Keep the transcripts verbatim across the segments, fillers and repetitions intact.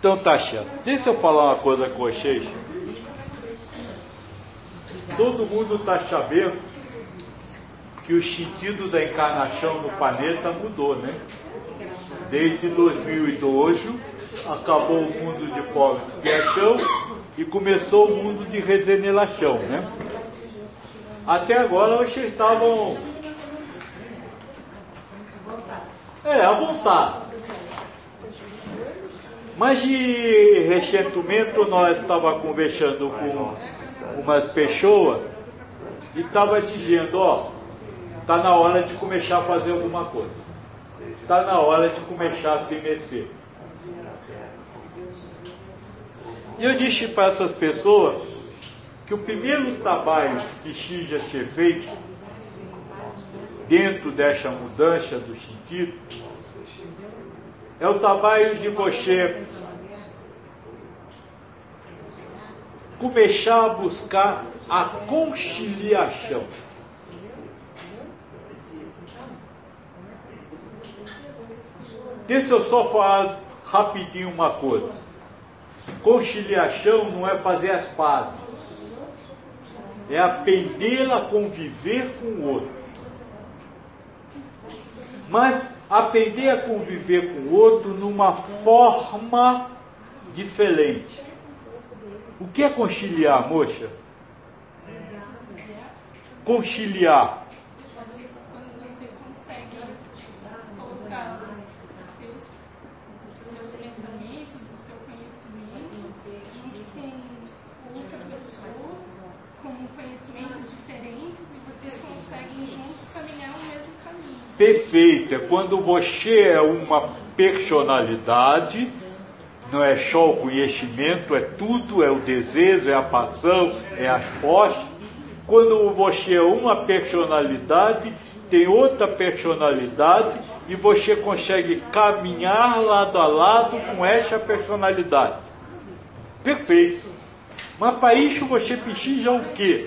Então tá, chefe. Deixa eu falar uma coisa com vocês. Todo mundo está sabendo que o sentido da encarnação no planeta mudou, né? Desde dois mil e dois, acabou o mundo de pós-expiação e começou o mundo de regeneração, né? Até agora vocês estavam... É, à vontade. Mas de recentemente nós estávamos conversando com umas pessoas e estava dizendo, ó, está na hora de começar a fazer alguma coisa. Está na hora de começar a se mexer. E eu disse para essas pessoas que o primeiro trabalho que precisa ser feito dentro dessa mudança do sentido é o trabalho de você começar a buscar a conciliação. Deixa eu só falar rapidinho uma coisa. Conciliação não é fazer as pazes, é aprender a conviver com o outro. Mas aprender a conviver com o outro numa forma diferente. O que é conciliar, moça? Conciliar. Quando você consegue colocar os seus, os seus pensamentos, o seu conhecimento, junto com outra pessoa, com conhecimentos diferentes, e vocês conseguem juntos caminhar o mesmo caminho. Perfeito. É quando você é uma personalidade, não é só o conhecimento, é tudo, é o desejo, é a paixão, é as posses. Quando você é uma personalidade, tem outra personalidade e você consegue caminhar lado a lado com essa personalidade. Perfeito. Mas para isso você precisa o quê?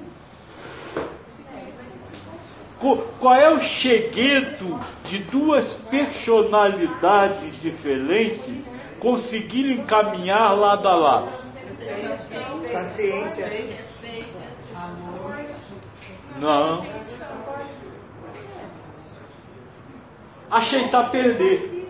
Qual é o segredo de duas personalidades diferentes conseguirem caminhar lado a lado? Paciência. Não. Aceitar perder.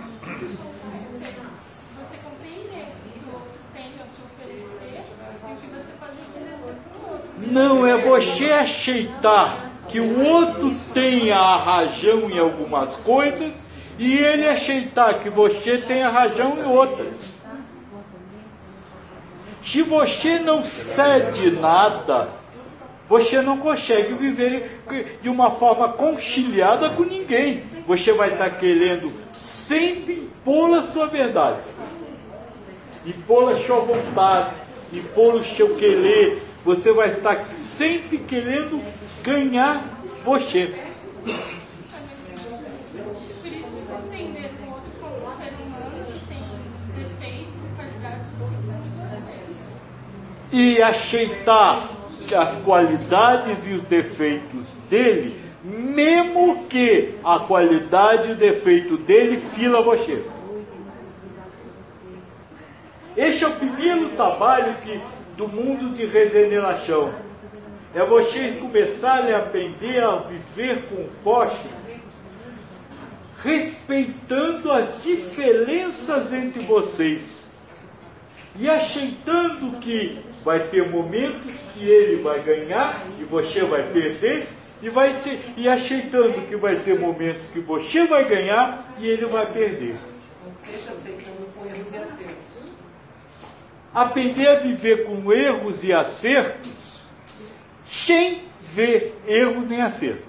Você compreender o que o outro tem a te oferecer e o que você pode oferecer para o outro. Não, é você aceitar que o outro tenha a razão em algumas coisas e ele aceitar que você tem a razão em outras. Se você não cede nada, você não consegue viver de uma forma conciliada com ninguém. Você vai estar querendo sempre impor a sua verdade, impor a sua vontade, impor o seu querer. Você vai estar sempre querendo ganhar você. Por isso, compreender o outro como um ser humano que tem defeitos e qualidades assim como você. E aceitar as qualidades e os defeitos dele, mesmo que a qualidade e o defeito dele fila você. Esse é o primeiro trabalho que, do mundo de regeneração. É vocês começarem a aprender a viver com força, respeitando as diferenças entre vocês e aceitando que vai ter momentos que ele vai ganhar e você vai perder, e, vai ter, e aceitando que vai ter momentos que você vai ganhar e ele vai perder. Ou seja, aceitando com erros e acertos. Aprender a viver com erros e acertos sem ver erro nem acerto.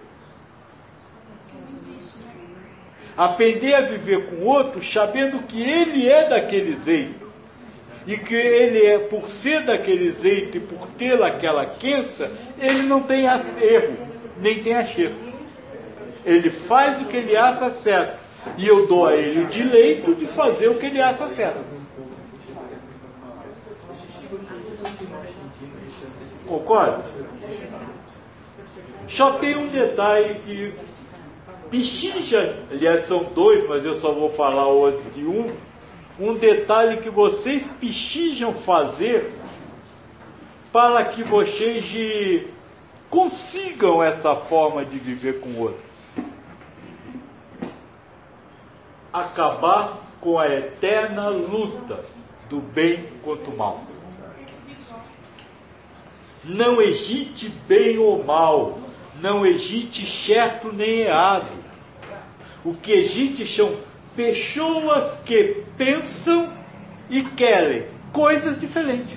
Aprender a viver com o outro sabendo que ele é daquele jeito. E que ele é, por ser daquele jeito e por ter aquela crença, ele não tem erro, nem tem acerto. Ele faz o que ele acha certo. E eu dou a ele o direito de fazer o que ele acha certo. Concorda? Só tem um detalhe que precisa, aliás são dois, mas eu só vou falar hoje de um, um detalhe que vocês precisam fazer para que vocês consigam essa forma de viver com o outro. Acabar com a eterna luta do bem contra o mal. Não existe bem ou mal, não existe certo nem errado. O que existe são pessoas que pensam e querem coisas diferentes.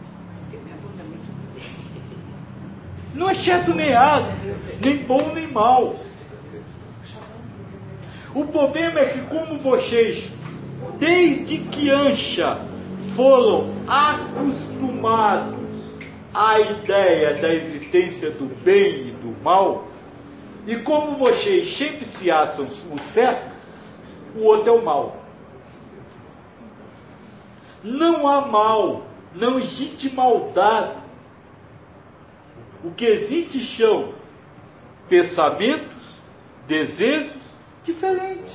Não é certo nem errado, nem bom nem mal. O problema é que, como vocês, desde criança, foram acostumados à ideia da existência do bem e do mal, e como vocês sempre se acham o certo, o outro é o mal. Não há mal, não existe maldade. O que existe são pensamentos, desejos diferentes.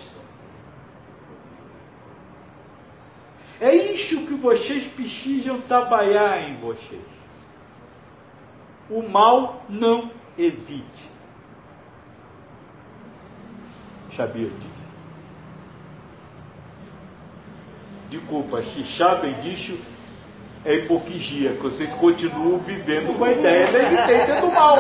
É isso que vocês precisam trabalhar em vocês. O mal não existe. Sabia disso? Desculpa, se sabem disso, é hipocrisia, que vocês continuam vivendo com a ideia da existência do mal.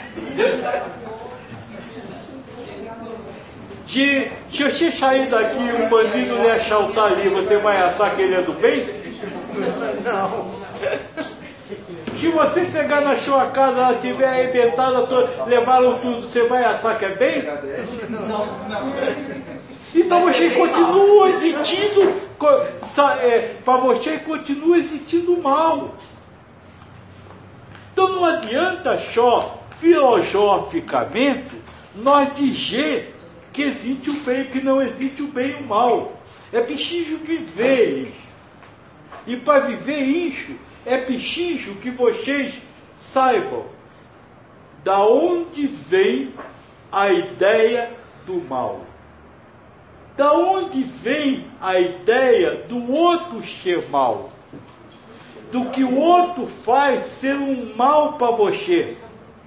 Se, se você sair daqui e um bandido lhe assaltar ali, você vai achar que ele é do bem? Não. Se você chegar na sua casa, ela estiver arrebentada, levaram tudo, você vai achar que é bem? Não, não. Então você continua existindo, é, para você continua existindo mal. Então não adianta só, filosoficamente, nós dizer que existe o bem, que não existe o bem e o mal. É preciso viver isso. E para viver isso, é preciso que vocês saibam da onde vem a ideia do mal. Da onde vem a ideia do outro ser mal? Do que o outro faz ser um mal para você.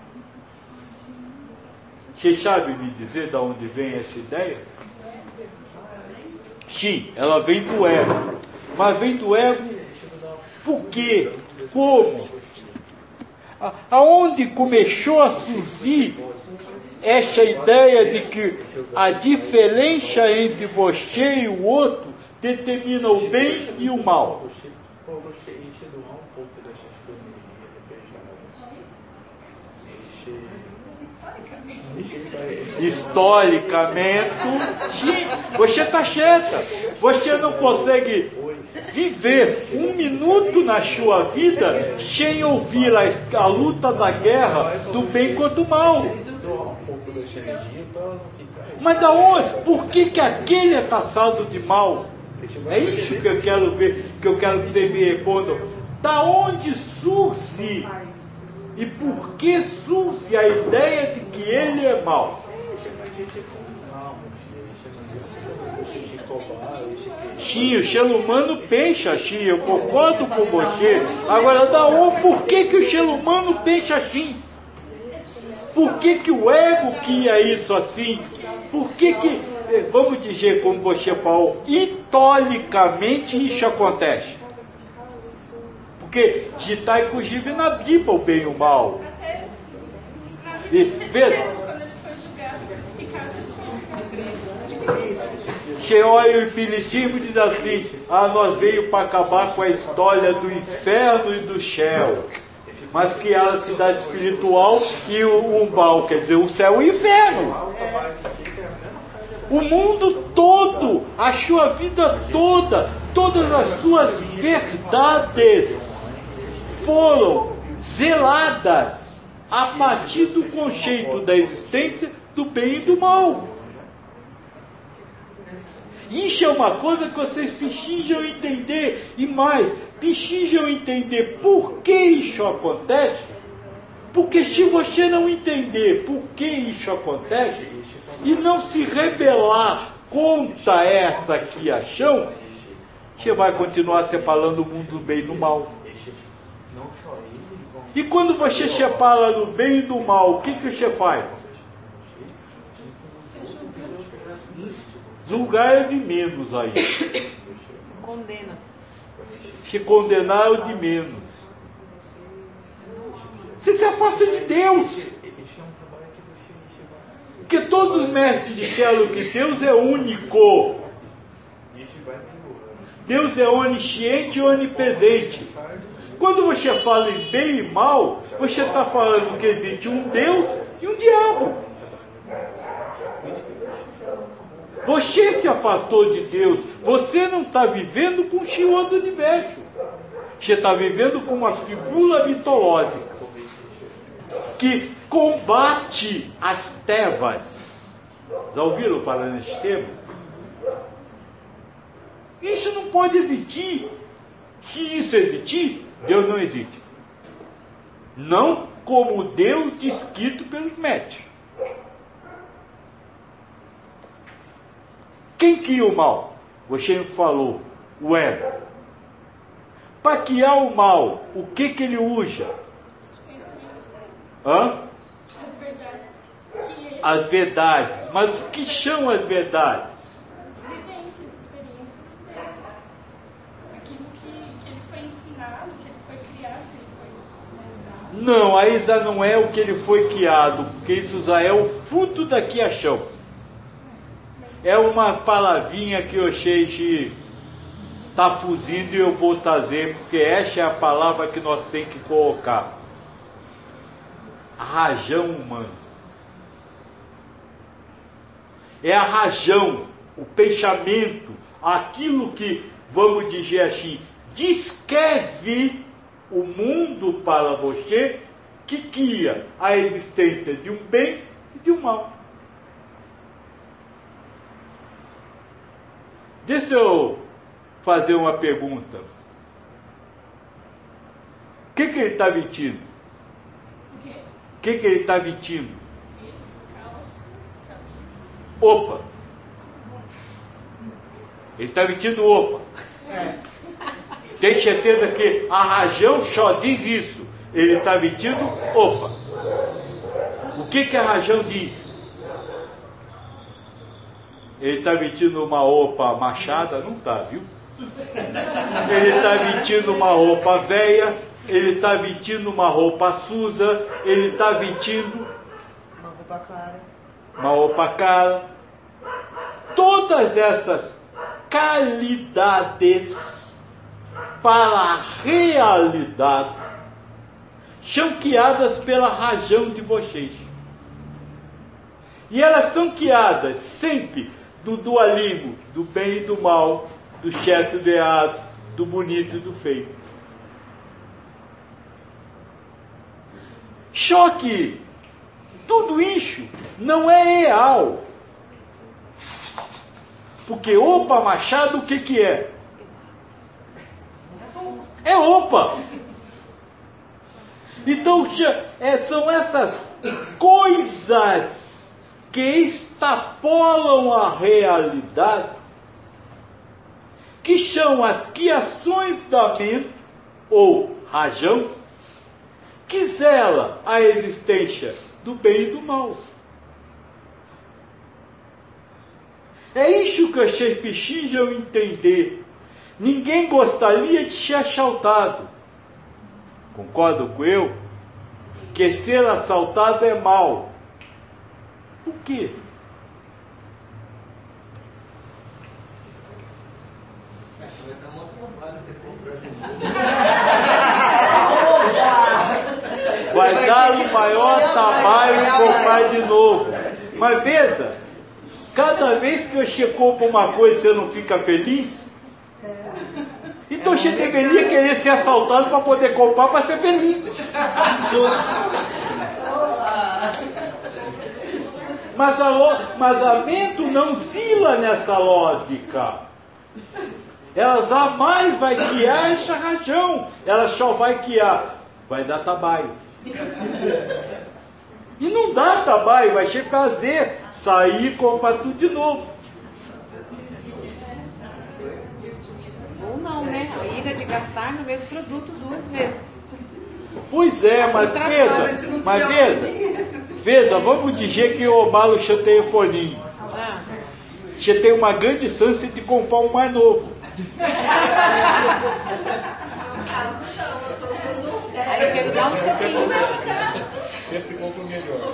Você sabe me dizer de onde vem essa ideia? Sim, ela vem do ego. Mas vem do ego por quê? Como? Aonde começou a surgir essa ideia de que a diferença entre você e o outro determina o bem e o mal? Historicamente, sim, você está certa. Você não consegue viver um minuto na sua vida sem ouvir a, a luta da guerra do bem contra o mal. Mas da onde? Por que, que aquele é taxado de mal? É isso que eu quero ver, que eu quero que vocês me respondam. Da onde surge e por que surge a ideia de que ele é mau? Sim, o ser humano pensa assim, eu concordo com você. Agora, da onde, por que, que o ser humano pensa assim? Por que, que o ego cria isso assim? Por que que, vamos dizer como você falou, historicamente isso acontece? Porque está inclusive na Bíblia o bem e o mal. E, veja, que olha o espiritismo e diz assim: ah, nós veio para acabar com a história do inferno e do céu, mas criar a cidade espiritual e o, o mal, quer dizer, o céu e o inferno. O mundo todo, a sua vida toda, todas as suas verdades foram zeladas a partir do conceito da existência do bem e do mal. Isso é uma coisa que vocês precisam entender, e mais, precisam entender por que isso acontece, porque se você não entender por que isso acontece, e não se rebelar contra essa criação, Você vai continuar separando o mundo do bem e do mal. E quando você separa do bem e do mal, o que, que você faz? Julgar é de menos aí. Condena. Se condenar é o de menos. Você se afasta de Deus. Porque todos os mestres disseram que Deus é único. Deus é onisciente e onipresente. Quando você fala em bem e mal, você está falando que existe um Deus e um diabo. Você se afastou de Deus. Você não está vivendo com o Senhor do Universo. Você está vivendo com uma figura mitológica que combate as trevas. Já ouviram falar nesse termo? Isso não pode existir. Se isso existir, Deus não existe. Não como Deus descrito pelos médicos. Quem cria o mal? Você falou, o ego. Para criar o mal, o que, que ele usa? Os conhecimentos dele. Hã? As verdades. Que ele, As verdades. Mas o que são as verdades? as vivências, experiências dele. Aquilo que, que ele foi ensinado, que ele foi criado, que ele foi, né, dado. Não, aí já não é o que ele foi criado, porque isso já é o fruto da criação. É uma palavrinha que eu achei que está fugindo e eu vou trazer, porque essa é a palavra que nós temos que colocar. A rajão humana. É a rajão, o pensamento, aquilo que, vamos dizer assim, descreve o mundo para você, que cria a existência de um bem e de um mal. Deixa eu fazer uma pergunta. O que, que ele está mentindo? O quê? O que, que ele está mentindo? Calça, camisa. Opa! Ele está mentindo opa. Tem certeza que a rajão só diz isso. Ele está mentindo opa. O que, que a rajão diz? Ele está mentindo uma roupa machada? Não está, viu? Ele está vestindo uma roupa velha, ele está vestindo uma roupa suja, ele está vestindo Uma roupa clara. uma roupa cara. Todas essas qualidades para a realidade são criadas pela rajão de vocês. E elas são criadas sempre do dualismo, do bem e do mal, do certo e do errado, do bonito e do feio. Só que tudo isso não é real. Porque opa machado, o que que é? É opa. Então são essas coisas que extrapolam a realidade, que são as criações da mente, ou rajão, que zela a existência do bem e do mal. É isso que vocês precisam entender. Ninguém gostaria de ser assaltado. Concordam com eu? Que ser assaltado é mal. Por quê? Vai dar o maior trabalho comprar de novo. Mas veja, cada vez que você compra uma coisa e você não fica feliz, então você deveria querer ser assaltado para poder comprar para ser feliz. Mas a, lo... Mas a mente não oscila nessa lógica. Ela jamais vai criar essa rajão. Ela só vai criar. Vai dar trabalho. E não dá trabalho, vai ser prazer. Sair e comprar tudo de novo. de gastar no mesmo produto duas vezes. Pois é, mas veja, mas veja, veja, vamos dizer que o Obalo chateia o folhinho. Ah. Você tem uma grande chance de comprar um mais novo. Aí eu quero dar um soquinho. Sempre compra o melhor.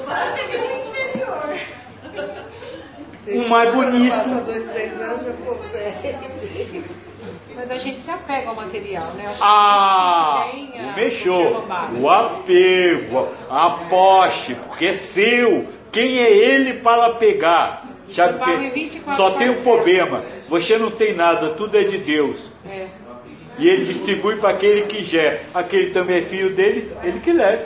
Um mais bonito. Passa dois, três anos, já ficou velho. Mas a gente se apega ao material, né? Acho que Ah, a gente tem a- o mexeu, roubado. o apego, a poste, porque é seu. Quem é ele para pegar? Sabe Eu pago em que vinte e quatro só tem um parcelas. problema. Você não tem nada, tudo é de Deus. É. E ele distribui para aquele que quer. Aquele também é filho dele, ele que leva.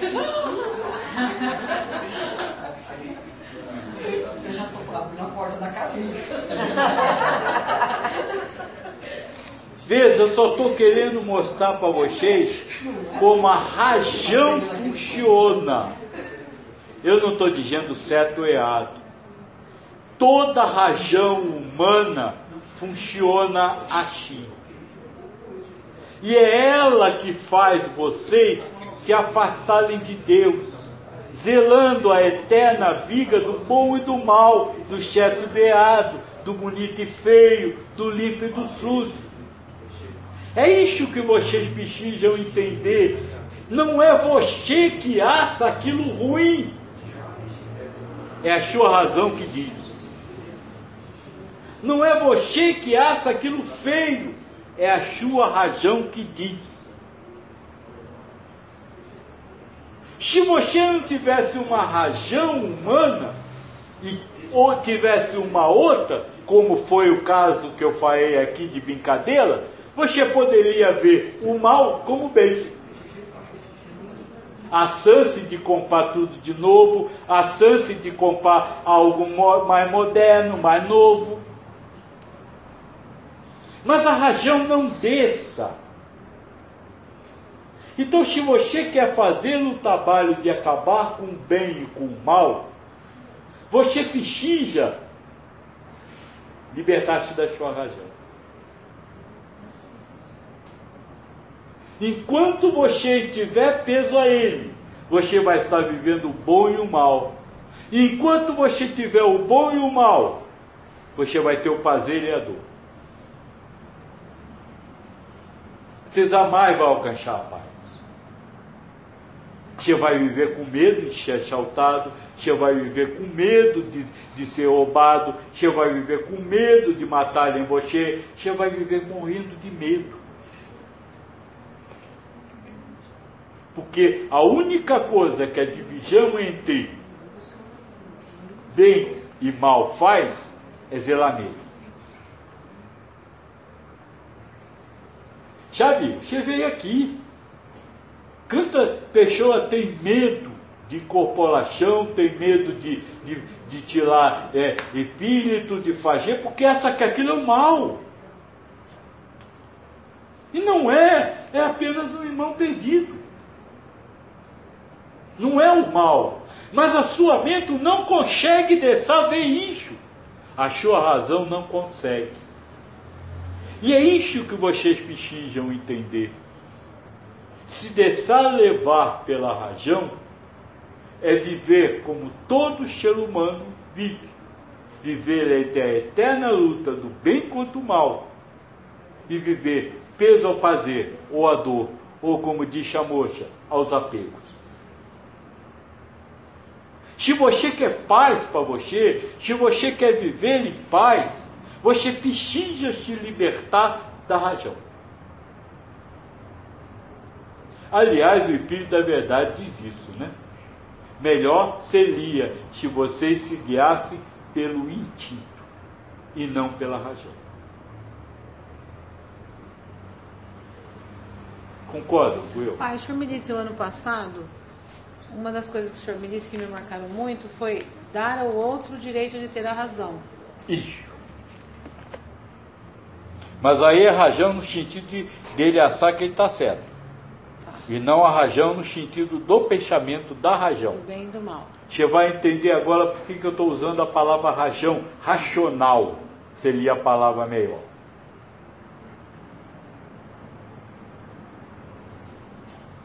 Eu já estou abrindo a porta da cadeia. Veja, eu só estou querendo mostrar para vocês como a rajão funciona. Eu não estou dizendo certo ou errado. Toda rajão humana funciona assim. E é ela que faz vocês se afastarem de Deus, zelando a eterna viga do bom e do mal, do certo e do errado, do bonito e feio, do limpo e do sujo. É isso que vocês precisam entender. Não é você que acha aquilo ruim. É a sua razão que diz. Não é você que acha aquilo feio. É a sua razão que diz. Se você não tivesse uma razão humana, e, ou tivesse uma outra, como foi o caso que eu falei aqui de brincadeira, você poderia ver o mal como o bem. A chance de comprar tudo de novo, a chance de comprar algo mais moderno, mais novo. Mas a razão não desça. Então, se você quer fazer o trabalho de acabar com o bem e com o mal, você precisa libertar-se da sua razão. Enquanto você tiver peso a ele, você vai estar vivendo o bom e o mal. E enquanto você tiver o bom e o mal, você vai ter o prazer e a dor. Você jamais vai alcançar a paz. Você vai viver com medo de ser assaltado, você vai viver com medo de, de ser roubado, você vai viver com medo de matarem você, você vai viver morrendo de medo. Porque a única coisa que a divisão entre bem e mal faz é zelar nele. Sabe, você veio aqui. Quanta pessoa tem medo de corporação, tem medo de, de, de tirar é, espírito, de fazer, porque acha que aquilo é o mal. E não é, é apenas um irmão perdido. Não é o mal. Mas a sua mente não consegue deixar ver isso. A sua razão não consegue. E é isso que vocês precisam entender. Se deixar levar pela razão é viver como todo ser humano vive. Viver entre a eterna luta do bem contra o mal. E viver peso ao prazer, ou à dor, ou como diz a moça, aos apegos. Se você quer paz para você, se você quer viver em paz, você precisa se libertar da razão. Aliás, o Espírito da Verdade diz isso, né? Melhor seria se vocês se guiassem pelo instinto e não pela razão. Concordam com eu? Pai, o senhor me disse o ano passado, uma das coisas que o senhor me disse que me marcaram muito foi dar ao outro o direito de ter a razão. Isso. Mas aí é razão no sentido de, dele achar que ele está certo. E não a razão no sentido do pensamento da razão. Do bem e do mal. Você vai entender agora por que eu estou usando a palavra razão. Racional seria a palavra melhor.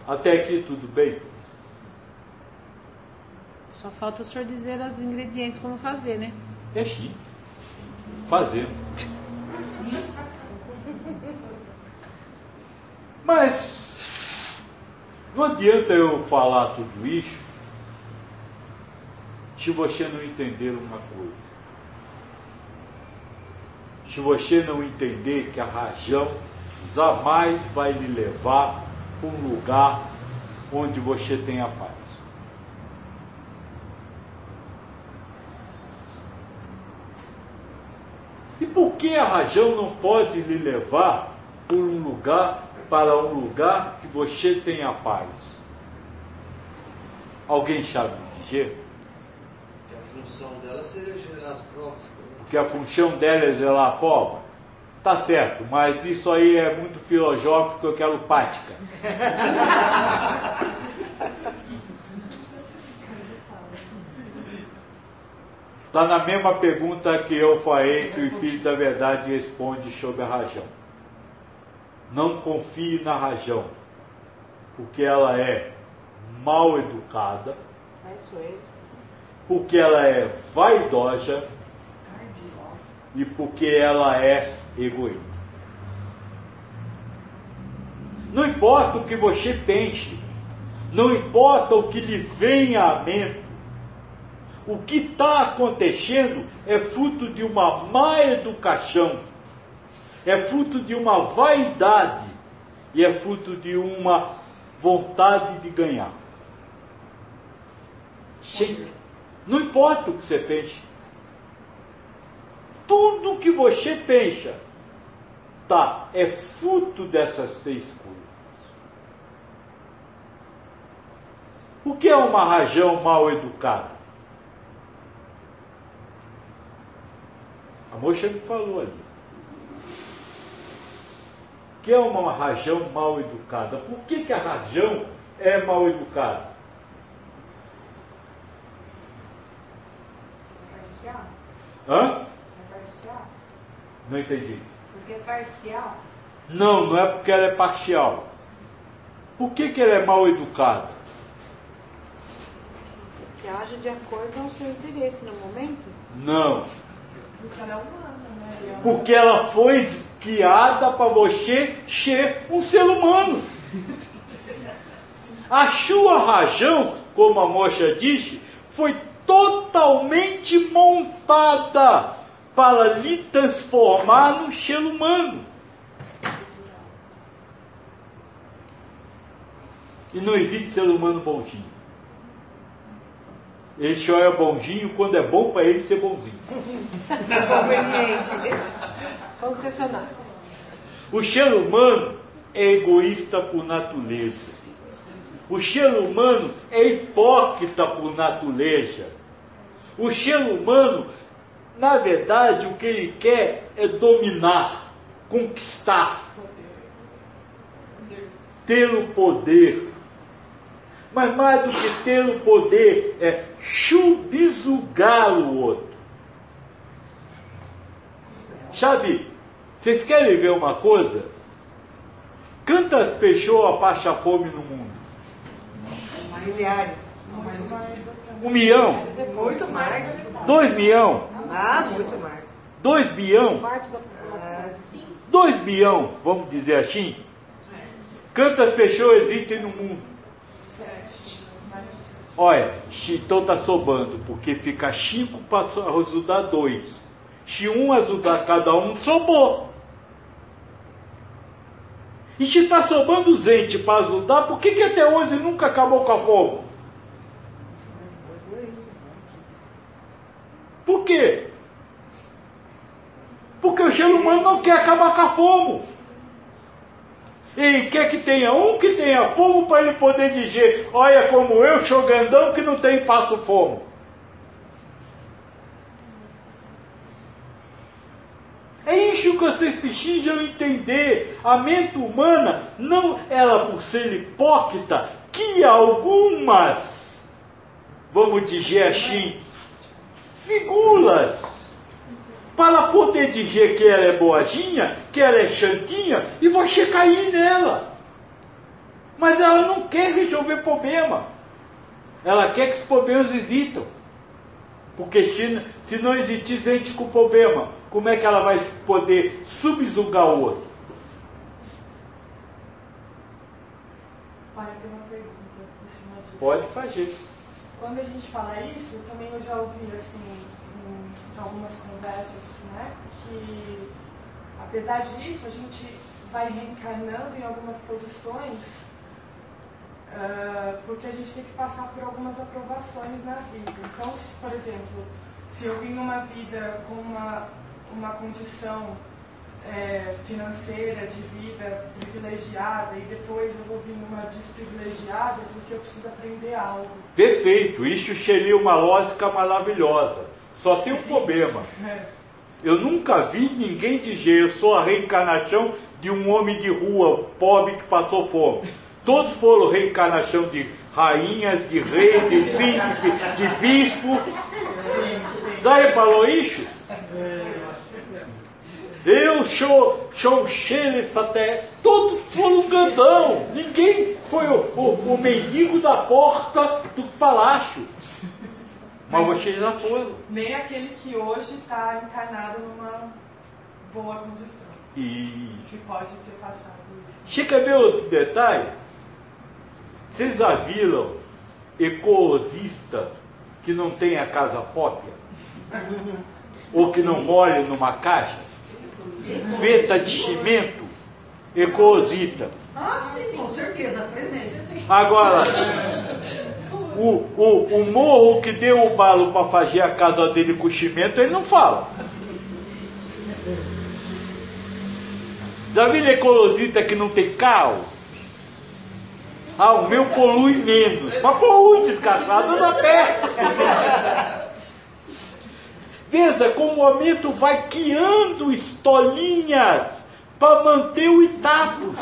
Até aqui tudo bem? Só falta o senhor dizer os ingredientes como fazer, né? É chique. Fazendo. Mas não adianta eu falar tudo isso se você não entender uma coisa. Se você não entender que a razão jamais vai lhe levar para um lugar onde você tenha paz. E por que a razão não pode lhe levar por um lugar, para um lugar que você tenha paz? Alguém sabe dizer? Que a função dela seria gerar as provas. Porque a função dela é gerar a prova? Tá certo, mas isso aí é muito filosófico, eu quero prática. Está na mesma pergunta que eu falei, que o Espírito da Verdade responde sobre a razão. Não confie na razão, porque ela é mal educada, porque ela é vaidosa e porque ela é egoísta. Não importa o que você pense, não importa o que lhe venha à mente, o que está acontecendo é fruto de uma má educação, é fruto de uma vaidade e é fruto de uma vontade de ganhar. Sim. Não importa o que você pensa. Tudo o que você pensa tá, é fruto dessas três coisas. O que é uma razão mal educada? A moça me falou ali. O que é uma razão mal educada? Por que, que a razão é mal educada? É parcial? Hã? É parcial? Não entendi. Porque é parcial? Não, não é porque ela é parcial. Por que, que ela é mal educada? Que age de acordo com o seu interesse no momento? Não. Porque ela é humana, né? Porque ela foi criada para você ser um ser humano. A sua razão, como a moça disse, foi totalmente montada para lhe transformar num ser humano. E não existe ser humano bonzinho. Ele só é bonzinho quando é bom para ele ser bonzinho. Conveniente. Concessionário. O ser humano é egoísta por natureza. O ser humano é hipócrita por natureza. O ser humano, na verdade, o que ele quer é dominar, conquistar, ter o poder. Mas mais do que ter o poder, é subjugar o outro. Sabe, vocês querem ver uma coisa? Quantas pessoas passam fome no mundo? Milhares. Um milhão? Muito mais. Dois milhão? Ah, muito mais. Dois bilhão? Parte da população. Ah, Dois bilhão, vamos dizer assim? Quantas pessoas existem no mundo? Olha, então está sobrando, porque fica cinco para ajudar dois. Se um ajudar cada um, sobrou. E se está sobrando gente para ajudar, por que, que até hoje nunca acabou com a fome? Por quê? Porque o ser humano não quer acabar com a fome. E quer que tenha um que tenha fome para ele poder dizer: olha como eu sou grandão que não tem passo fome. É isso que vocês precisam entender. A mente humana, não ela por ser hipócrita, que algumas, vamos dizer assim, figuras, para poder dizer que ela é boazinha, que ela é santinha, e você cair nela. Mas ela não quer resolver problema. Ela quer que os problemas existam. Porque se não existir gente com problema, como é que ela vai poder subjugar o outro? Pai, eu tenho uma pergunta em cima disso. Pode fazer. Quando a gente fala isso, também eu já ouvi assim, em algumas conversas, né, que apesar disso, a gente vai reencarnando em algumas posições uh, porque a gente tem que passar por algumas aprovações na vida. Então, se, por exemplo, se eu vim numa vida com uma, uma condição é, financeira, de vida privilegiada, e depois eu vou vir numa desprivilegiada porque eu preciso aprender algo. Perfeito, isso seria uma lógica maravilhosa. Só tem um problema. Eu nunca vi ninguém dizer: eu sou a reencarnação de um homem de rua, pobre, que passou fome. Todos foram reencarnação de rainhas, de reis, de príncipe, de bispo. Já reparou isso? Eu sou, sou cheiro até. Todos foram grandão. Ninguém foi o, o, o mendigo da porta do palácio. Mas vocês já foram. Nem aquele que hoje está encarnado numa boa condição. E... que pode ter passado isso. Você quer ver outro detalhe? Vocês já viram ecologista que não tem a casa própria? Ou que não mora numa caixa? Feita de cimento? Ecologista. Ah, sim, com certeza, presente. Agora, o, o, o morro que deu o balo para fazer a casa dele com cimento, ele não fala. Já viram ecologista que não tem carro? Ah, o meu polui menos. Mas polui, desgraçado, da peça. Veja como o momento vai criando estolinhas para manter o status.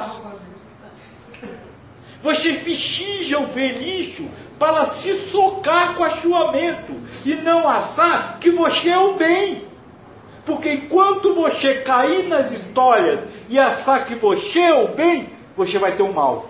Vocês precisam ver lixo para se socar com achuamento e não achar que você é o bem. Porque enquanto você cair nas histórias e achar que você é o bem, você vai ter o mal.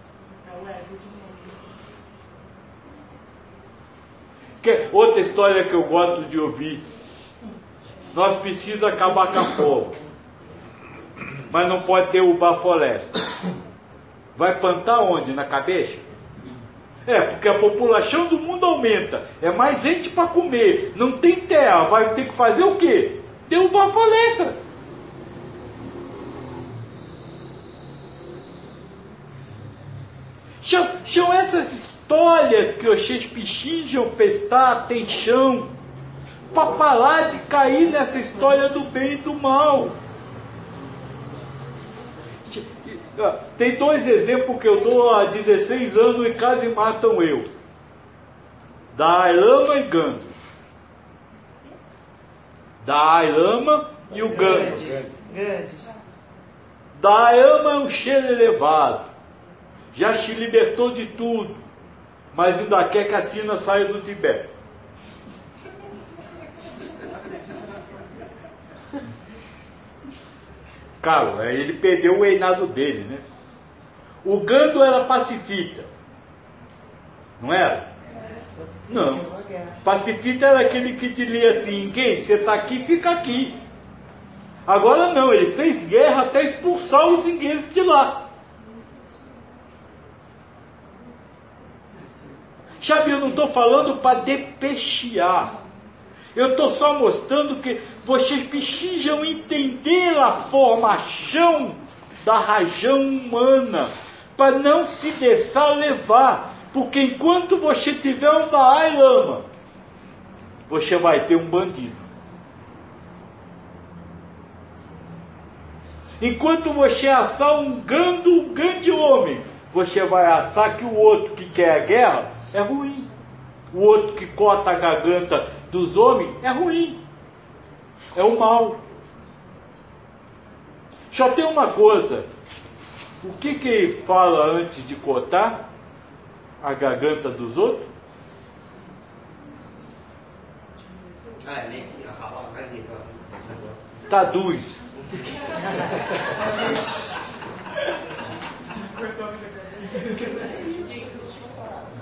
Que, outra história que eu gosto de ouvir. Nós precisamos acabar com a fome, mas não pode derrubar a floresta. Vai plantar onde? Na cabeça? É, porque a população do mundo aumenta. É mais gente para comer. Não tem terra. Vai ter que fazer o quê? Derrubar a floresta. São, são essas histórias que vocês precisam prestar atenção para parar de cair nessa história do bem e do mal. Tem dois exemplos que eu dou há dezesseis anos e quase matam eu. Dalai Lama e Gandhi. Dalai Lama e o Gandhi. Dalai Lama é um cheiro elevado. Já se libertou de tudo. Mas ainda quer que a China saia do Tibete. Claro, ele perdeu o reinado dele, né? O Gandhi era pacifista. Não era? Não. Pacifista era aquele que diria assim: quem? Você está aqui, fica aqui. Agora não, ele fez guerra até expulsar os ingleses de lá. Sabe, eu não estou falando para depechar. Eu estou só mostrando que vocês precisam entender a formação da razão humana para não se deixar levar. Porque enquanto você tiver um Dalai Lama, você vai ter um bandido. Enquanto você assar um Gandhi, um grande homem, você vai assar que o outro que quer a guerra é ruim. O outro que corta a garganta dos homens é ruim. É o mal. Só tem uma coisa. O que que ele fala antes de cortar a garganta dos outros? Ah, nem que ralar a carne para o negócio. Traduz.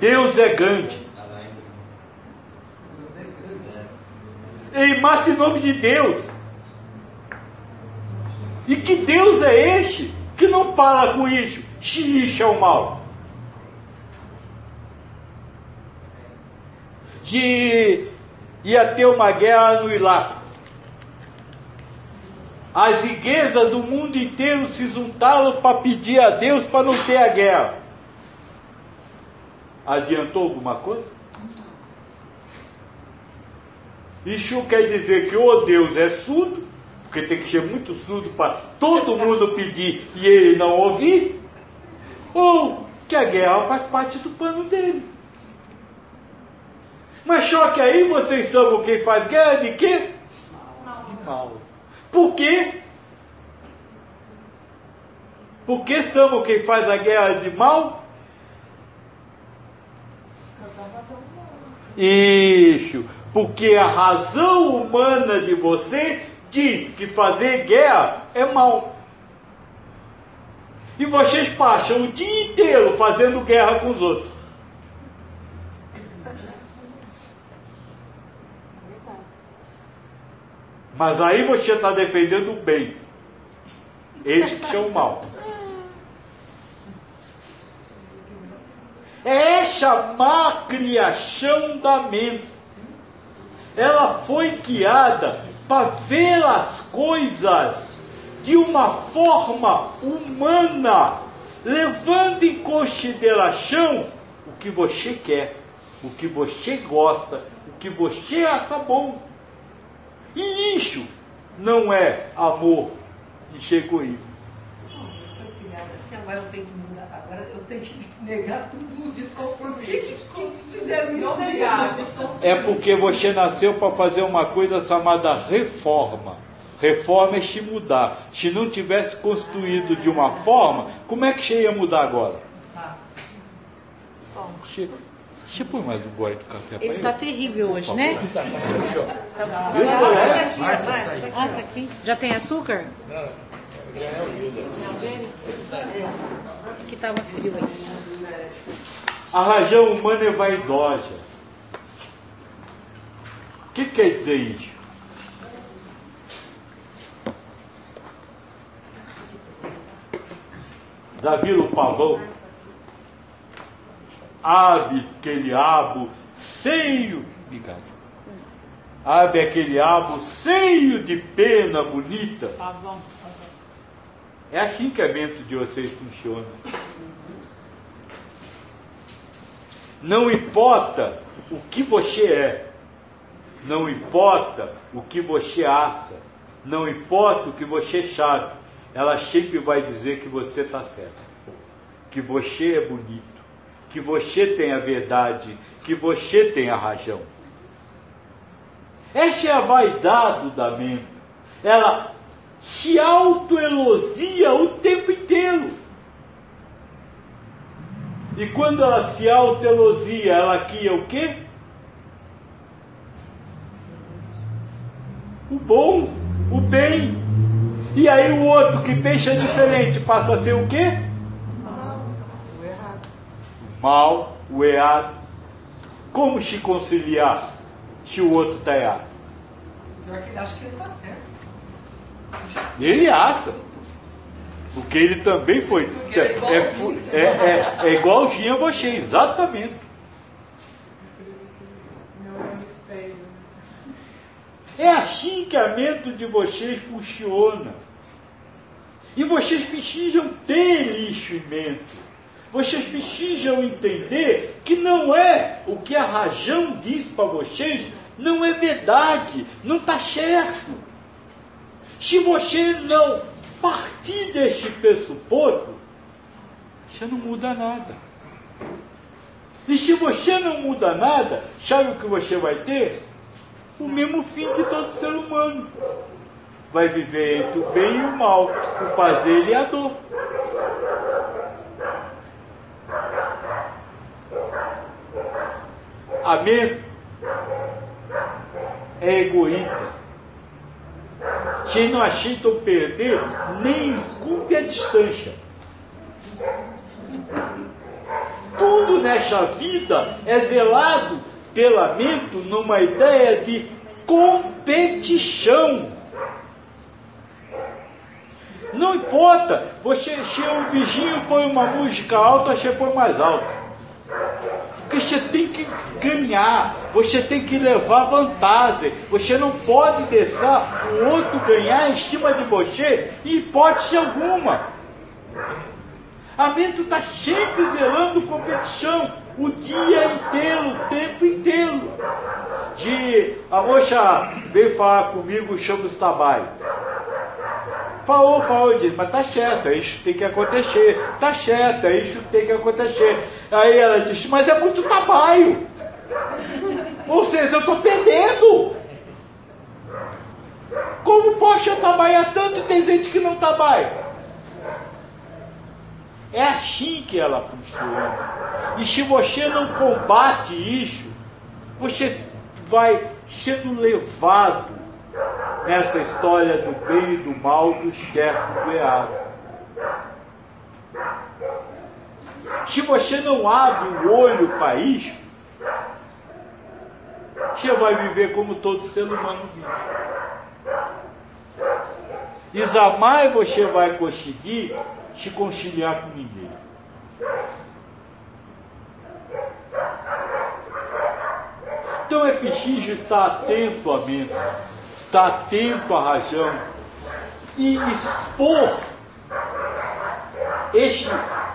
Deus é grande. Ele mata em nome de Deus. E que Deus é este que não para com isso? Xilixa o mal. De ia ter uma guerra no Iraque. As igrejas do mundo inteiro se juntaram para pedir a Deus para não ter a guerra. Adiantou alguma coisa? Isso quer dizer que ou Deus é surdo, porque tem que ser muito surdo para todo mundo pedir e ele não ouvir, ou que a guerra faz parte do plano dele. Mas só que aí vocês sabem quem faz guerra de quê? De mal. Por quê? Por que somos quem faz a guerra de mal? Isso, porque a razão humana de você diz que fazer guerra é mal. E vocês passam o dia inteiro fazendo guerra com os outros. Mas aí você está defendendo o bem. Eles que são o mal. Essa má criação da mente, ela foi criada para ver as coisas de uma forma humana, levando em consideração o que você quer, o que você gosta, o que você acha bom. E isso não é amor, isso é egoísmo. Assim, agora eu tenho que mudar, agora eu tenho que negar tudo, desconstruir. Por que, que, que fizeram isso comigo? É porque você nasceu para fazer uma coisa chamada reforma. Reforma é se mudar. Se não tivesse construído de uma forma, como é que você ia mudar agora? Ah. Bom, você, você põe mais um gole de café para ele? Ele está terrível hoje, né? Tá, tá, tá. Ah, tá aqui. Já tem açúcar? Não, já é o Hilda. Aqui estava frio aí. A razão humana é vaidosa. O que quer dizer isso? Já viram o pavão? Abre aquele abo cheio, obrigado. Abre aquele abo cheio de pena bonita. Pavão. É assim que a mente de vocês funciona. Não importa o que você é, não importa o que você acha, não importa o que você sabe, ela sempre vai dizer que você está certo, que você é bonito, que você tem a verdade, que você tem a razão. Essa é a vaidade da mente. Ela se autoelogia o tempo inteiro. E quando ela se autoelogia, ela cria o quê? O bom, o bem. E aí o outro que pensa diferente passa a ser o quê? O errado. O mal, o errado. Como se conciliar se o outro está errado? Pior que ele acha que ele está certo. Ele acha. Porque ele também foi. Porque ele é igualzinho. É, é, é, é igualzinho a você, exatamente. É assim que a mente de vocês funciona. E vocês precisam ter isso em mente. Vocês precisam entender que não é o que a razão diz para vocês, não é verdade, não está certo. Se você não partir deste pressuposto, você não muda nada. E se você não muda nada, sabe o que você vai ter? O mesmo fim de todo ser humano. Vai viver entre o bem e o mal, o prazer e a dor. A mente é egoísta. Vocês não aceitam perder nem cumpre a distância. Tudo nesta vida é zelado pela mente numa ideia de competição. Não importa, você, se o vizinho põe uma música alta, você põe mais alta. Porque você tem que ganhar, você tem que levar vantagem. Você não pode deixar o outro ganhar em cima de você, em hipótese alguma. A mente está sempre zelando competição, o dia inteiro, o tempo inteiro. De, a moça veio falar comigo, chama os trabalhos. Falou, falou, disse, mas tá certo, é isso que tem que acontecer. Tá certo, é isso que tem que acontecer. Aí ela disse, mas é muito trabalho. Ou seja, eu estou perdendo. Como posso eu trabalhar tanto e tem gente que não trabalha? É assim que ela funciona. E se você não combate isso, você vai sendo levado nessa história do bem e do mal, do certo e do errado. Se você não abre o olho para isso, você vai viver como todo ser humano vive. E jamais você vai conseguir se conciliar com ninguém. Então é preciso estar atento à mente, estar atento à razão e expor este,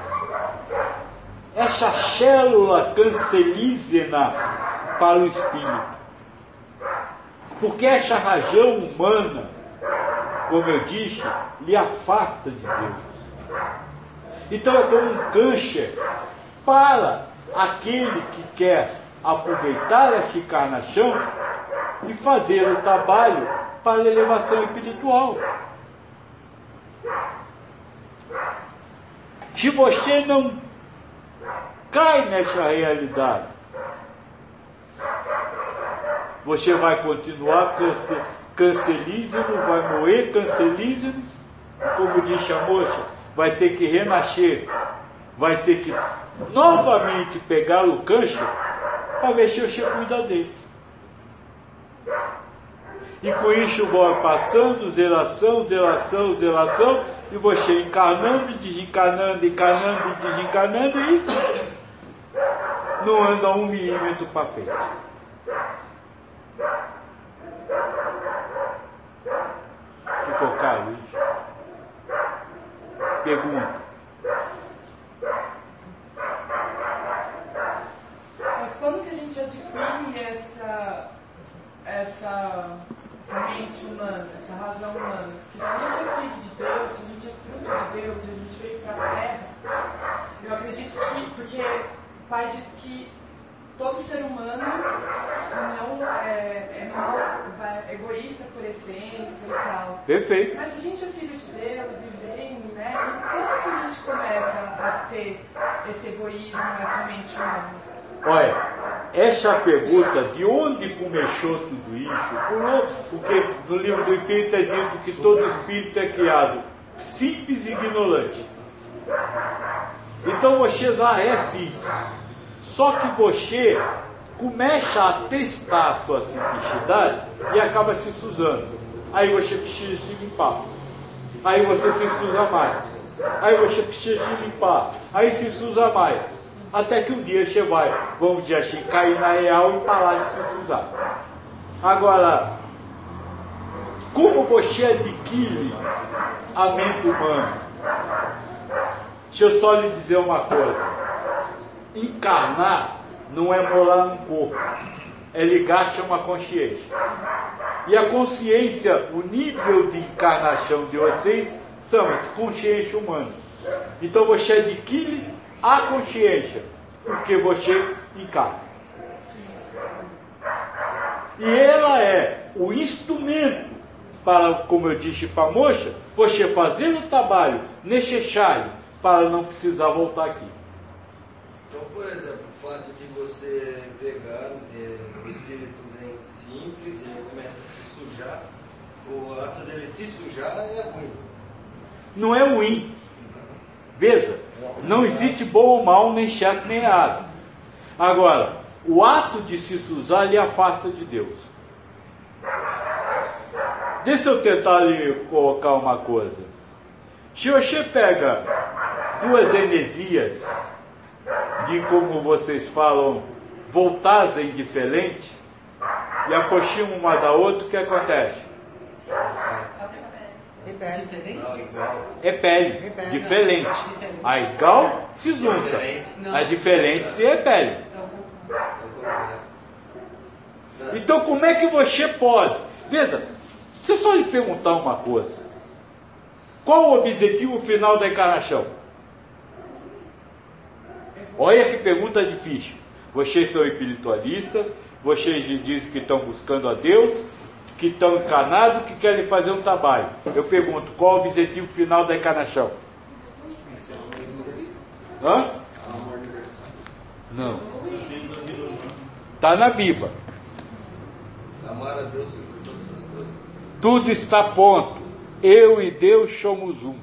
essa célula cancerígena para o espírito. Porque essa razão humana, como eu disse, lhe afasta de Deus. Então é como um câncer para aquele que quer aproveitar esta encarnação e fazer o trabalho para a elevação espiritual. Se você não cai nessa realidade, você vai continuar câncer, cancerígeno, vai morrer cancerígeno, e como disse a moça, vai ter que renascer, vai ter que novamente pegar o câncer para ver se você cuida dele. E com isso vai passando, zelação, zelação, zelação, e você encarnando, desencarnando, encarnando, desencarnando, e não anda um milímetro para frente. Ficou claro isso? Pergunta. Mas quando que a gente adquire essa, essa, essa mente humana, essa razão humana? Porque se a gente é filho de Deus, se a gente é fruto de Deus, e a gente veio para a Terra, eu acredito que, porque o Pai diz que todo ser humano não é, é mal, é egoísta por essência e tal. Perfeito. Mas se a gente é filho de Deus e vem, né? E quando que a gente começa a ter esse egoísmo, essa mente humana? Olha, essa pergunta, de onde começou tudo isso? Porque no livro do Espírito é dito que todo espírito é criado simples e ignorante. Então você já é simples. Só que você começa a testar a sua simplicidade e acaba se sujando. Aí você precisa se limpar. Aí você se suja mais. Aí você precisa se limpar. Aí se suja mais. Até que um dia você vai, vamos dizer assim, cair na real e parar de se sujar. Agora, como você adquire a mente humana? Deixa eu só lhe dizer uma coisa. Encarnar não é morar num corpo, é ligar-se a uma consciência. E a consciência, o nível de encarnação de vocês, são as consciência humana. Então você adquire a consciência, porque você encarna. E ela é o instrumento para, como eu disse para a moça, você fazer o trabalho necessário para não precisar voltar aqui. Então, por exemplo, o fato de você pegar é, o espírito bem simples e ele começa a se sujar, o ato dele se sujar é ruim. Não é ruim. Veja, não existe bom ou mal, nem certo nem errado. Agora, o ato de se sujar lhe afasta de Deus. Deixa eu tentar lhe colocar uma coisa. Se você pega duas heresias de, como vocês falam, voltagem diferente, e aproxima uma da outra, o que acontece? É pele, diferente. A igual se junta, a diferente se repele. Então como é que você pode? Veja, se eu só lhe perguntar uma coisa, qual o objetivo final da encarnação? Olha que pergunta difícil. Vocês são espiritualistas, vocês dizem que estão buscando a Deus, que estão encarnados, que querem fazer um trabalho. Eu pergunto, qual o objetivo final da encarnação? Hã? Não. Está na Bíblia. Amar a Deus sobre todas as coisas. Tudo está pronto. Eu e Deus somos um.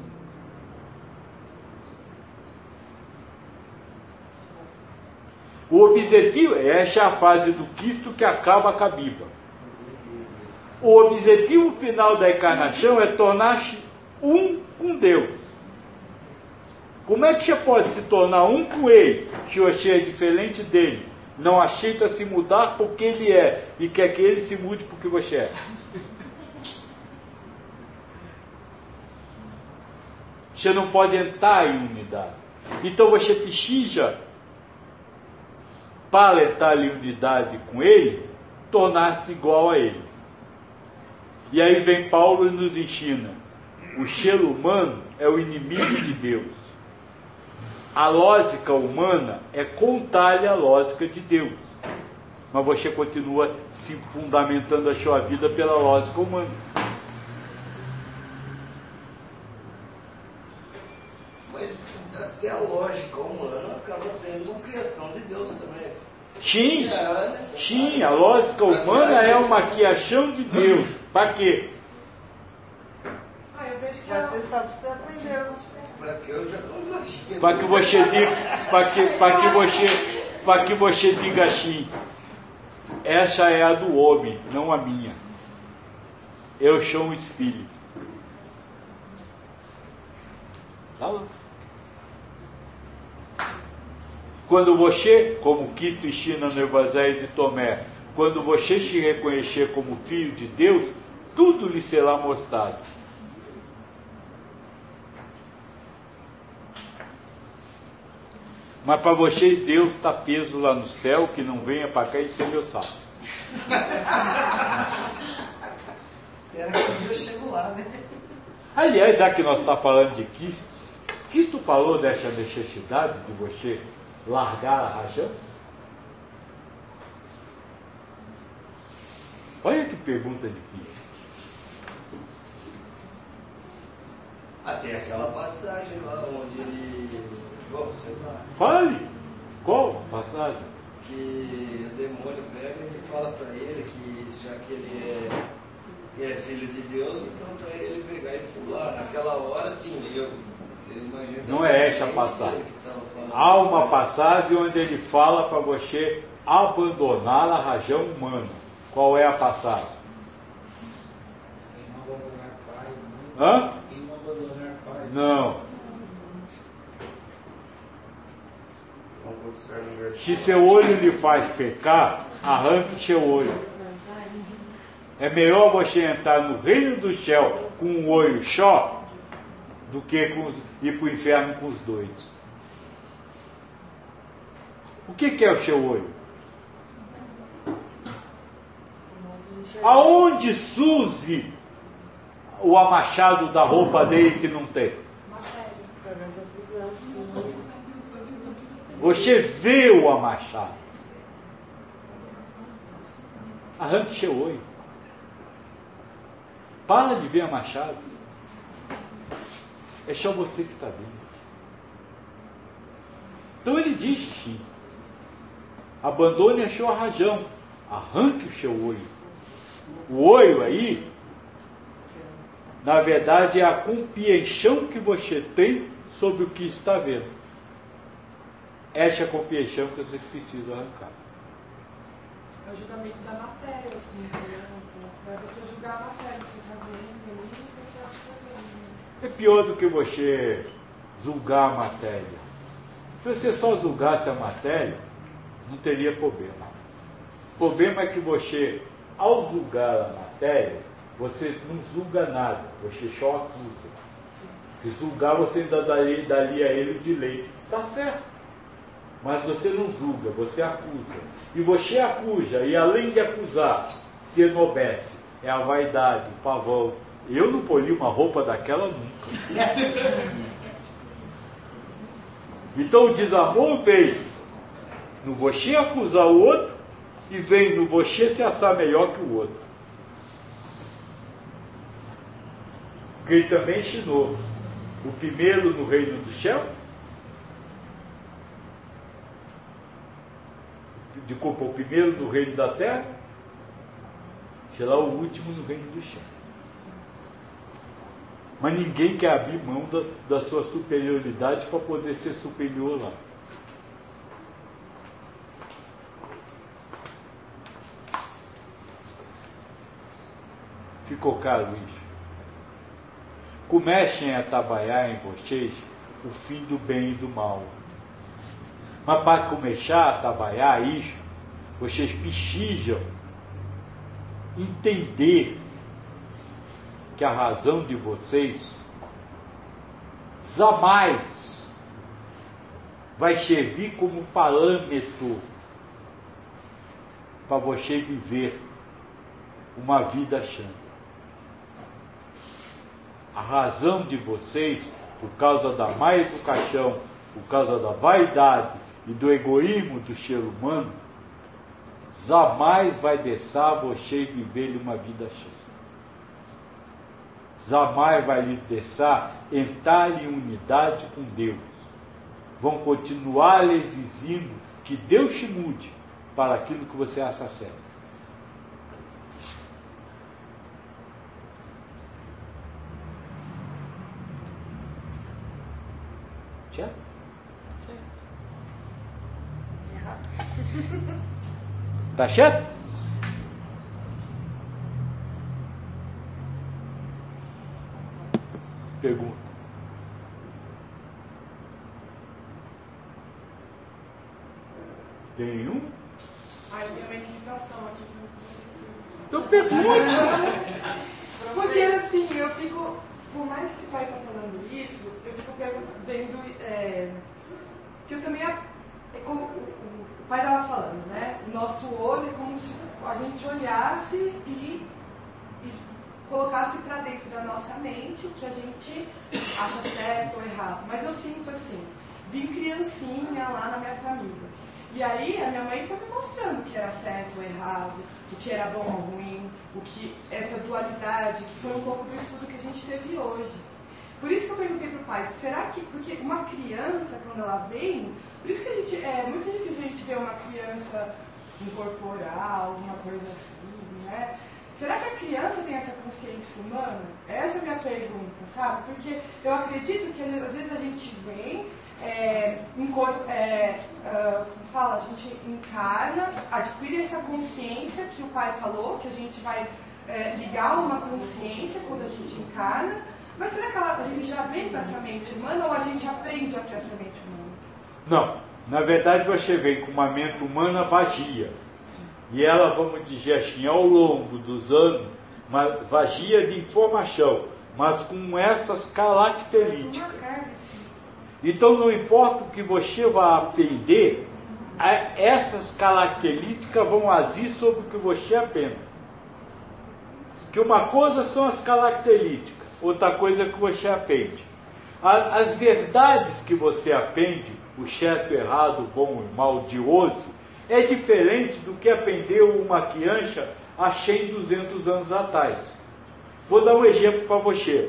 O objetivo, essa é a fase do Cristo que acaba com a Bíblia. O objetivo final da encarnação é tornar-se um com Deus. Como é que você pode se tornar um com Ele, se você é diferente dele? Não aceita se mudar porque Ele é, e quer que Ele se mude porque você é. Você não pode entrar em unidade. Então você precisa, para entrar em unidade com Ele, tornar-se igual a Ele. E aí vem Paulo e nos ensina: o ser humano é o inimigo de Deus. A lógica humana é contrária à lógica de Deus. Mas você continua se fundamentando a sua vida pela lógica humana. Mas até a lógica humana acaba sendo uma criação de Deus também. Sim, sim, a lógica humana é uma criação de Deus. Para quê? Ah, eu vejo que Vai ela... testar pra você aprender. Para que eu já não imagino. Para que você diga, para que, para que você, para que você diga assim: essa é a do homem, não a minha. Eu sou um espírito. Tá lá. Quando você, como Cristo ensina no Evangelho de Tomé, quando você se reconhecer como filho de Deus, tudo lhe será mostrado. Mas para vocês, Deus está preso lá no céu, que não venha para cá e ser meu saco. Espera que eu chego lá, né? Aliás, já que nós estamos falando de Cristo, Cristo falou dessa necessidade de você largar a rajão? Olha que pergunta difícil. Até aquela passagem lá onde ele. Bom, sei lá. Fale! Qual passagem? Que o demônio pega e fala para ele que já que ele é, é filho de Deus, então para ele pegar e pular. Naquela hora, assim, eu, eu imagino. Não é essa a passagem. Há uma passagem onde ele fala para você abandonar a rajão humana. Qual é a passagem? Quem não abandonar pai, Hã? quem não abandonar pai. Não. Não Se seu olho lhe faz pecar, arranque seu olho. É melhor você entrar no reino do céu com um olho só do que com os, ir para o inferno com os dois. O que, que é o seu olho? Aonde surge o amachado da roupa dele que não tem? Através da visão. Você vê o amachado. Arranque seu olho. Para de ver amachado. É só você que está vendo. Então ele diz sim. Abandone a sua rajão. Arranque o seu olho. O olho aí, na verdade, é a compreensão que você tem sobre o que está vendo. esta compreensão que vocês precisam arrancar. É o julgamento da matéria, assim, né? É você julgar a matéria, você está vendo ali e você está observando. É pior do que você julgar a matéria. Se você só julgasse a matéria, não teria problema. O problema é que você, ao julgar a matéria, você não julga nada, você só acusa. Se julgar, você ainda daria, daria a ele o direito. Está certo. Mas você não julga, você acusa. E você acusa, e além de acusar, se enobece. É a vaidade, o pavão. Eu não poria uma roupa daquela nunca. Então o desamor vem no você acusar o outro e vem no você se achar melhor que o outro. Que ele também ensinou. O primeiro no reino do céu, de culpa, o primeiro no reino da terra, será o último no reino do céu. Mas ninguém quer abrir mão da, da sua superioridade para poder ser superior lá. Ficou claro isso? Comecem a trabalhar em vocês o fim do bem e do mal. Mas para começar a trabalhar isso, vocês precisam entender que a razão de vocês jamais vai servir como parâmetro para você viver uma vida santa. A razão de vocês, por causa da má educação, por causa da vaidade e do egoísmo do ser humano, jamais vai deixar vocês viverem uma vida santa. Jamais vai lhes deixar entrar em unidade com Deus. Vão continuar lhe exigindo que Deus te mude para aquilo que você acha certo. Certo? Certo. Errado. Tá certo? Pergunta. Tem um? Ah, eu tenho uma irritação aqui. Então pergunte. Porque assim, eu fico, por mais que o pai está falando isso, eu fico vendo, é, que eu também, é como o, o pai estava falando, né? O nosso olho é como se a gente olhasse e, e colocasse para dentro da nossa mente o que a gente acha certo ou errado. Mas eu sinto assim, vim criancinha lá na minha família. E aí a minha mãe foi me mostrando o que era certo ou errado, o que era bom ou ruim, o que, essa dualidade, que foi um pouco do estudo que a gente teve hoje. Por isso que eu perguntei para o pai, será que, porque uma criança, quando ela vem, por isso que a gente, é muito difícil a gente ver uma criança incorporar, alguma coisa assim, né? Será que a criança tem essa consciência humana? Essa é a minha pergunta, sabe? Porque eu acredito que às vezes a gente vem, é, é, uh, fala, a gente encarna, adquire essa consciência que o pai falou, que a gente vai é, ligar uma consciência quando a gente encarna, mas será que ela, a gente já vem com essa mente humana ou a gente aprende a ter essa mente humana? Não, na verdade você vem com uma mente humana vazia. E ela, vamos dizer assim, ao longo dos anos, uma vazia de informação, mas com essas características. Então não importa o que você vai aprender, essas características vão agir sobre o que você aprende. Que uma coisa são as características, outra coisa é que você aprende. As verdades que você aprende, o certo, o errado, o bom e o mal de hoje, é diferente do que aprendeu uma criança há cem, duzentos anos atrás. Vou dar um exemplo para você.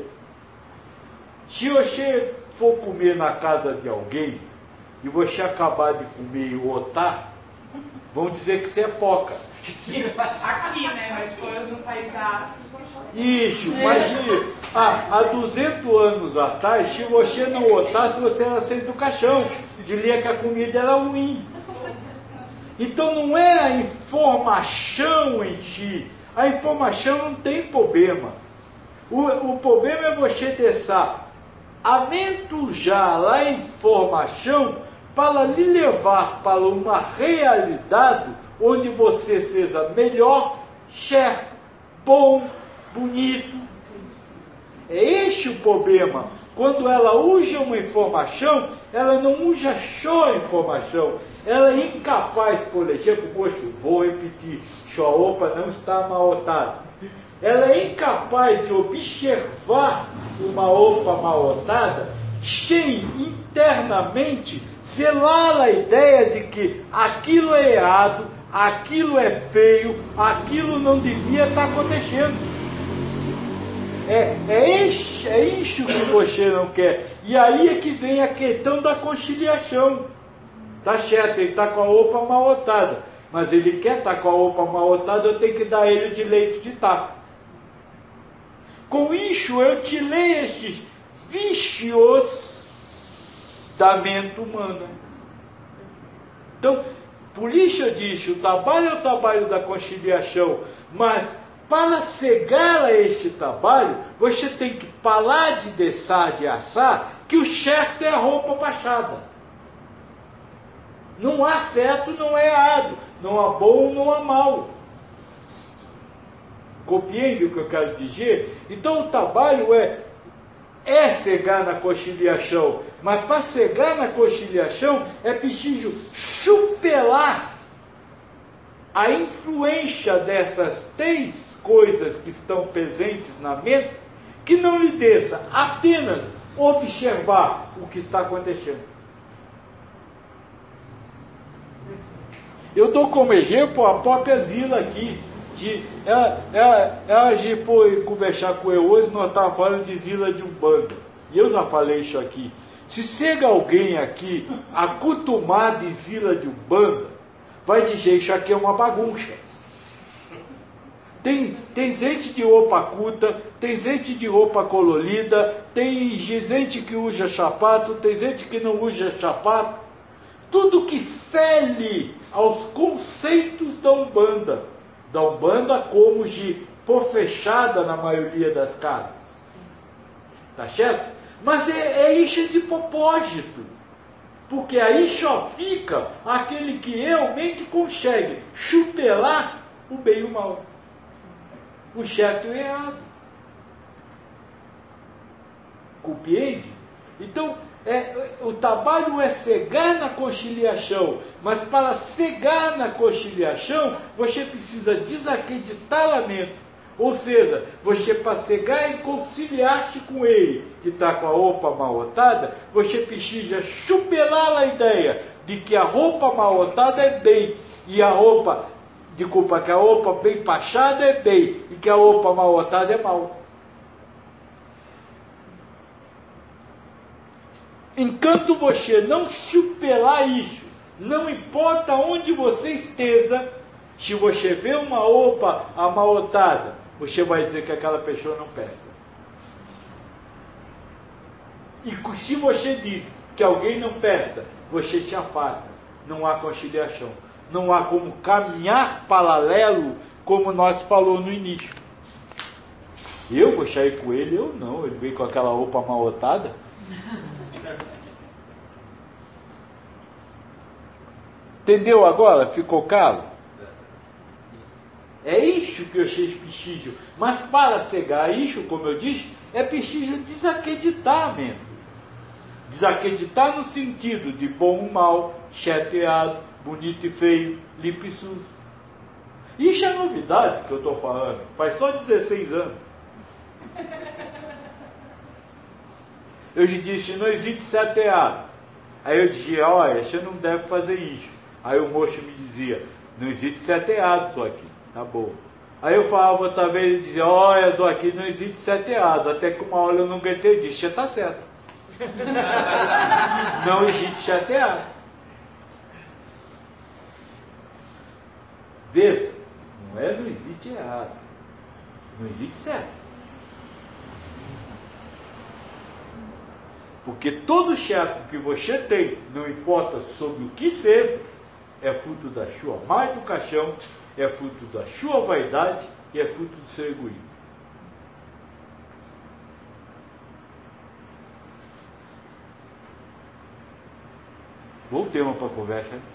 Se você for comer na casa de alguém e você acabar de comer e otar, vão dizer que você é poca. Aqui, né? Mas foi no país da África. Isso, imagine, há, há duzentos anos atrás, se você não votasse, você era sem do caixão, diria que a comida era ruim. Então não é a informação em si, a informação não tem problema. O, o problema é você deixar aventujar a informação para lhe levar para uma realidade onde você seja melhor, certo, bom, bonito. É este o problema. Quando ela usa uma informação, ela não usa só a informação. Ela é incapaz, por exemplo, poxa, vou repetir, sua roupa não está amarrotada. Ela é incapaz de observar uma roupa amarrotada sem internamente selar a ideia de que aquilo é errado, aquilo é feio, aquilo não devia estar acontecendo. É, é, isso, é isso que você não quer. E aí é que vem a questão da conciliação. Tá certo, ele está com a roupa amarrotada, mas ele quer estar com a roupa amarrotada, eu tenho que dar ele o direito de estar. Com isso, eu tirei esses vícios da mente humana. Então, por isso eu disse, o trabalho é o trabalho da conciliação, mas para chegar a esse trabalho, você tem que parar de deixar de assar que o certo é a roupa baixada. Não há certo, não é errado. Não há bom, não há mal. Compreende o que eu quero dizer? Então o trabalho é, é chegar na conciliação. Mas para chegar na conciliação é preciso superar a influência dessas três coisas que estão presentes na mente, que não lhe deixa apenas observar o que está acontecendo. Eu dou como exemplo a própria Zila aqui. De, ela, ela, ela foi conversar com eu hoje, nós estávamos falando de Zila de Umbanda. E eu já falei isso aqui. Se chega alguém aqui acostumado em Zila de Umbanda, vai dizer isso aqui é uma bagunça. Tem, tem gente de roupa curta, tem gente de roupa colorida, tem gente que usa sapato, tem gente que não usa sapato. Tudo que fere aos conceitos da Umbanda. Da Umbanda como de por fechada na maioria das casas. Tá certo? Mas é, é isso de propósito. Porque aí só fica aquele que realmente consegue superar o bem e o mal. O certo e o errado. Compreende? Então, É, o trabalho é chegar na conciliação, mas para chegar na conciliação, você precisa desacreditar a mente. Ou seja, você para chegar e conciliar-se com ele, que está com a roupa amarrotada, você precisa superar a ideia de que a roupa amarrotada é bem, e a roupa, desculpa, que a roupa bem passada é bem, e que a roupa amarrotada é mal. Enquanto você não superar isso, não importa onde você esteja, se você vê uma roupa amarrotada, você vai dizer que aquela pessoa não presta. E se você diz que alguém não presta, você se afasta. Não há conciliação. Não há como caminhar paralelo, como nós falamos no início. Eu vou sair com ele? Eu não. Ele veio com aquela roupa amarrotada. Entendeu agora? Ficou claro? É isso que vocês precisam. Mas para chegar a isso, como eu disse, é preciso desacreditar mesmo. Desacreditar no sentido de bom e mal, certo e errado, bonito e feio, limpo e sujo. Isso é novidade que eu estou falando. Faz só dezesseis anos. Eu disse, não existe certo e errado. Aí eu dizia, olha, você não deve fazer isso. Aí o moço me dizia, não existe certo e errado, só aqui. Tá bom. Aí eu falava outra vez e dizia, olha, só aqui não existe certo e errado. Até que uma hora eu não aguentei e disse, você está certo. Não existe certo e errado. Veja, não é não existe errado. Não existe certo. Porque todo certo que você tem, não importa sobre o que seja, é fruto da sua má educação, é fruto da sua vaidade e é fruto do seu egoísmo. Bom tema para a conversa, né?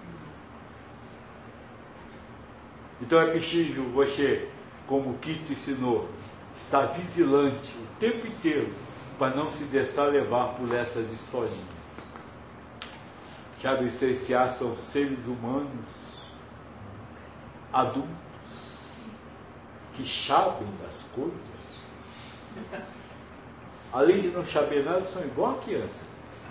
Então é preciso você, como Cristo ensinou, estar vigilante o tempo inteiro para não se deixar levar por essas historinhas. Sabe, vocês se acham seres humanos adultos que sabem das coisas. Além de não saber nada, são igual a criança.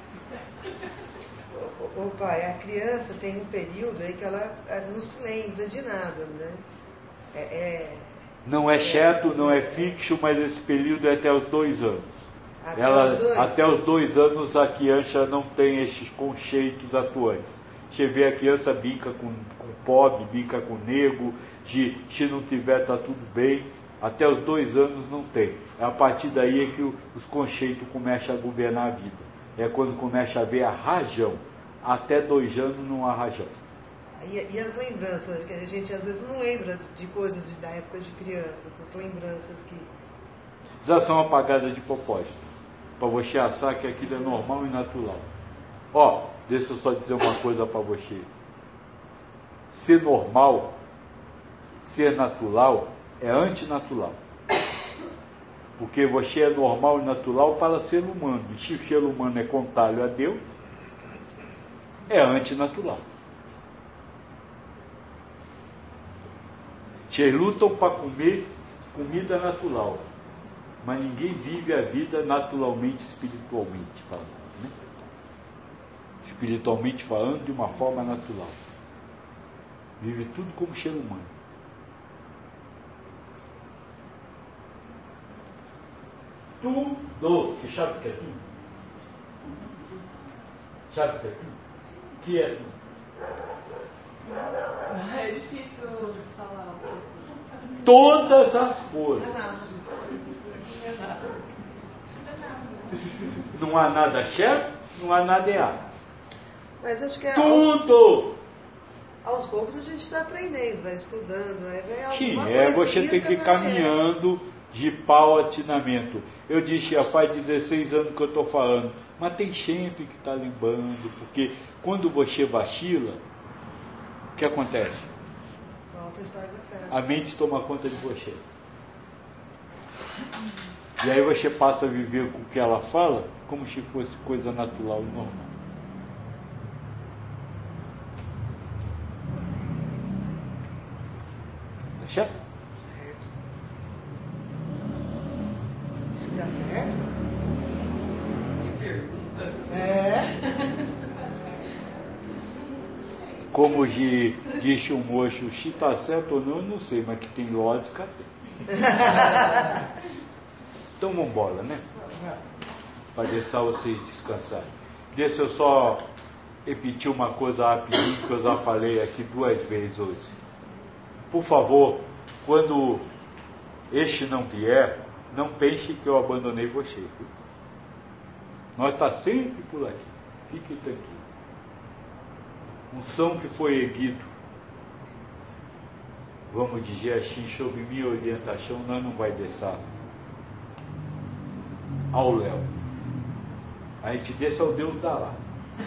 Ô, ô pai, a criança tem um período aí que ela não se lembra de nada, né? É, é, não é certo, não é fixo, mas esse período é até os dois anos. Até, Ela, os dois? até os dois anos a criança não tem esses conceitos atuantes. Você vê a criança brinca com, com pobre, brinca com negro, se, se não tiver está tudo bem. Até os dois anos não tem. É a partir daí é que o, os conceitos começam a governar a vida. É quando começa a ver a razão. Até dois anos não há razão. E, e as lembranças, que a gente às vezes não lembra de coisas da época de criança, essas lembranças que... Já são apagadas de propósito. Para você achar que aquilo é normal e natural. Ó, deixa eu só dizer uma coisa para você. Ser normal, ser natural, é antinatural. Porque você é normal e natural para ser humano. E se o ser humano é contrário a Deus, é antinatural. Vocês lutam para comer comida natural. Mas ninguém vive a vida naturalmente, espiritualmente falando. Né? Espiritualmente falando, de uma forma natural. Vive tudo como ser humano. Tudo. Você sabe o que é tudo? Sabe o que é tudo? O que é tudo? É difícil falar o que é tudo. Todas as coisas. Não há nada certo, não há nada errado. Mas acho que é tudo! Aos, aos poucos a gente está aprendendo, vai estudando, vai ver Sim, alguma é, coisa. você tem que ir caminhando de paulatinamento. Eu disse, já faz dezesseis anos que eu estou falando, mas tem sempre que estar tá lembrando, porque quando você vacila, o que acontece? A mente toma conta de você. E aí você passa a viver com o que ela fala como se fosse coisa natural e normal. Tá certo? Isso dá certo? Que pergunta. É. Como de, disse o moço, se está certo ou não, eu não sei, mas que tem lógica, tem. Então vamos embora, né? Para deixar vocês descansarem. Deixa eu só repetir uma coisa rapidinho que eu já falei aqui duas vezes hoje. Por favor, quando este não vier, não pense que eu abandonei você. Nós está sempre por aqui. Fique tranquilo. Um som que foi erguido, vamos dizer assim, sob minha orientação, nós não vai deixar ao léu. A gente deixa o Deus dar lá.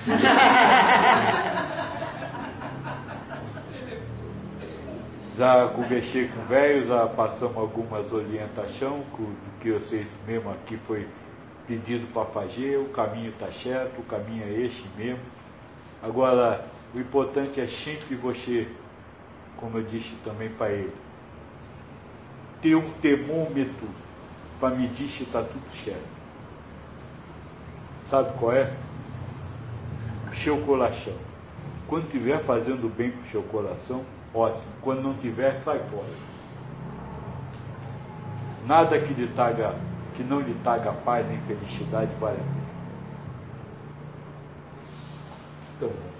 Já conversei com velhos, já passamos algumas orientações do que vocês mesmo aqui foi pedido para fazer, o caminho está certo, o caminho é este mesmo. Agora, o importante é sempre você, como eu disse também para ele, ter um termômetro para medir se está tudo certo. Sabe qual é? O seu coração. Quando estiver fazendo bem para o seu coração, ótimo. Quando não tiver, sai fora. Nada que lhe traga, que não lhe traga paz nem felicidade vale a pena. Então,